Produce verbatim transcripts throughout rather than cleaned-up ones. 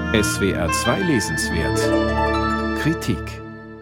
S W R zwei Lesenswert Kritik.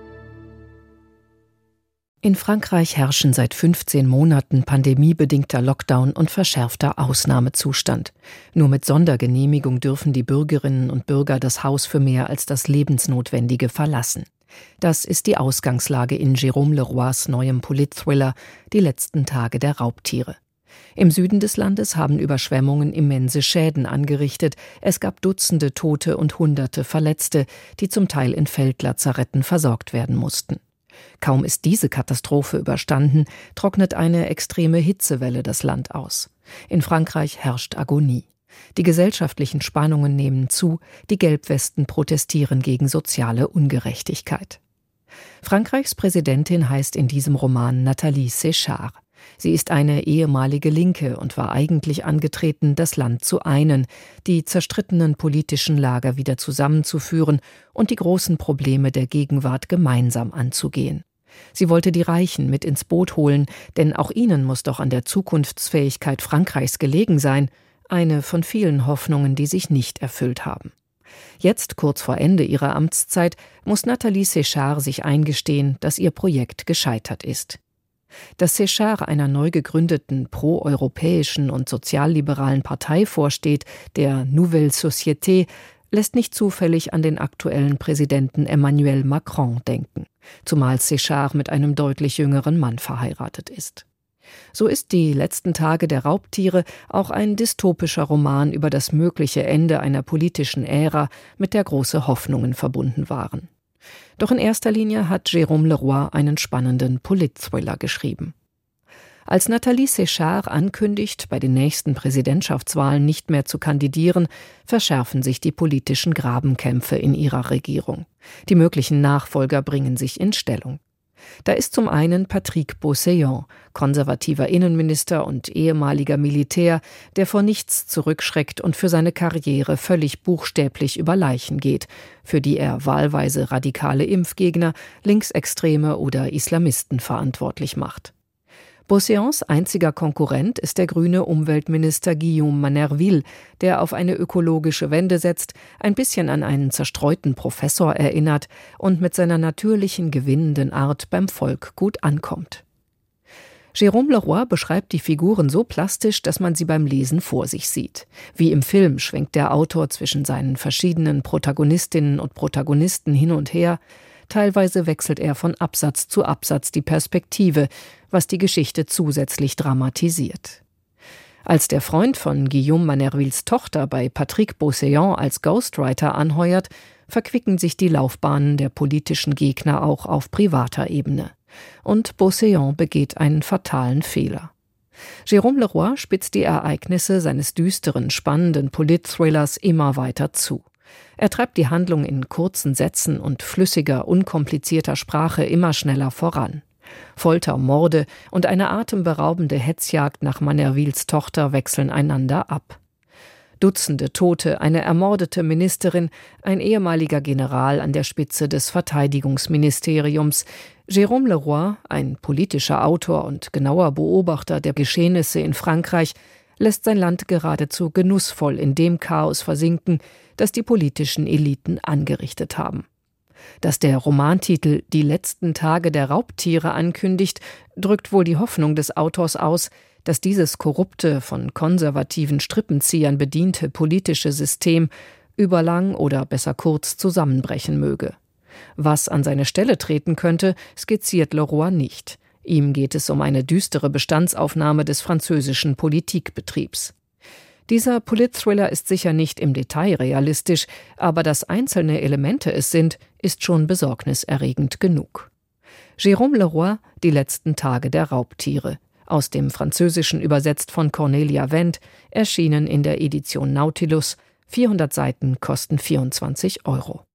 In Frankreich herrschen seit fünfzehn Monaten pandemiebedingter Lockdown und verschärfter Ausnahmezustand. Nur mit Sondergenehmigung dürfen die Bürgerinnen und Bürger das Haus für mehr als das Lebensnotwendige verlassen. Das ist die Ausgangslage in Jérôme Leroys neuem Politthriller »Die letzten Tage der Raubtiere«. Im Süden des Landes haben Überschwemmungen immense Schäden angerichtet. Es gab Dutzende Tote und Hunderte Verletzte, die zum Teil in Feldlazaretten versorgt werden mussten. Kaum ist diese Katastrophe überstanden, trocknet eine extreme Hitzewelle das Land aus. In Frankreich herrscht Agonie. Die gesellschaftlichen Spannungen nehmen zu, die Gelbwesten protestieren gegen soziale Ungerechtigkeit. Frankreichs Präsidentin heißt in diesem Roman Nathalie Séchard. Sie ist eine ehemalige Linke und war eigentlich angetreten, das Land zu einen, die zerstrittenen politischen Lager wieder zusammenzuführen und die großen Probleme der Gegenwart gemeinsam anzugehen. Sie wollte die Reichen mit ins Boot holen, denn auch ihnen muss doch an der Zukunftsfähigkeit Frankreichs gelegen sein, eine von vielen Hoffnungen, die sich nicht erfüllt haben. Jetzt, kurz vor Ende ihrer Amtszeit, muss Nathalie Séchard sich eingestehen, dass ihr Projekt gescheitert ist. Dass Séchard einer neu gegründeten proeuropäischen und sozialliberalen Partei vorsteht, der Nouvelle Société, lässt nicht zufällig an den aktuellen Präsidenten Emmanuel Macron denken, zumal Séchard mit einem deutlich jüngeren Mann verheiratet ist. So ist die letzten Tage der Raubtiere auch ein dystopischer Roman über das mögliche Ende einer politischen Ära, mit der große Hoffnungen verbunden waren. Doch in erster Linie hat Jérôme Leroy einen spannenden Politthriller geschrieben. Als Nathalie Séchard ankündigt, bei den nächsten Präsidentschaftswahlen nicht mehr zu kandidieren, verschärfen sich die politischen Grabenkämpfe in ihrer Regierung. Die möglichen Nachfolger bringen sich in Stellung. Da ist zum einen Patrick Beausséant, konservativer Innenminister und ehemaliger Militär, der vor nichts zurückschreckt und für seine Karriere völlig buchstäblich über Leichen geht, für die er wahlweise radikale Impfgegner, Linksextreme oder Islamisten verantwortlich macht. Beausséants einziger Konkurrent ist der grüne Umweltminister Guillaume Manerville, der auf eine ökologische Wende setzt, ein bisschen an einen zerstreuten Professor erinnert und mit seiner natürlichen, gewinnenden Art beim Volk gut ankommt. Jérôme Leroy beschreibt die Figuren so plastisch, dass man sie beim Lesen vor sich sieht. Wie im Film schwenkt der Autor zwischen seinen verschiedenen Protagonistinnen und Protagonisten hin und her. Teilweise wechselt er von Absatz zu Absatz die Perspektive, was die Geschichte zusätzlich dramatisiert. Als der Freund von Guillaume Manervilles Tochter bei Patrick Beausséant als Ghostwriter anheuert, verquicken sich die Laufbahnen der politischen Gegner auch auf privater Ebene. Und Beausséant begeht einen fatalen Fehler. Jérôme Leroy spitzt die Ereignisse seines düsteren, spannenden Politthrillers immer weiter zu. Er treibt die Handlung in kurzen Sätzen und flüssiger, unkomplizierter Sprache immer schneller voran. Folter, Morde und eine atemberaubende Hetzjagd nach Manervilles Tochter wechseln einander ab. Dutzende Tote, eine ermordete Ministerin, ein ehemaliger General an der Spitze des Verteidigungsministeriums. Jérôme Leroy, ein politischer Autor und genauer Beobachter der Geschehnisse in Frankreich, lässt sein Land geradezu genussvoll in dem Chaos versinken, das die politischen Eliten angerichtet haben. Dass der Romantitel »Die letzten Tage der Raubtiere« ankündigt, drückt wohl die Hoffnung des Autors aus, dass dieses korrupte, von konservativen Strippenziehern bediente politische System über lang oder besser kurz zusammenbrechen möge. Was an seine Stelle treten könnte, skizziert Leroy nicht. Ihm geht es um eine düstere Bestandsaufnahme des französischen Politikbetriebs. Dieser Politthriller ist sicher nicht im Detail realistisch, aber dass einzelne Elemente es sind, ist schon besorgniserregend genug. Jérôme Leroy, Die letzten Tage der Raubtiere, aus dem Französischen übersetzt von Cornelia Wendt, erschienen in der Edition Nautilus, vierhundert Seiten kosten vierundzwanzig Euro.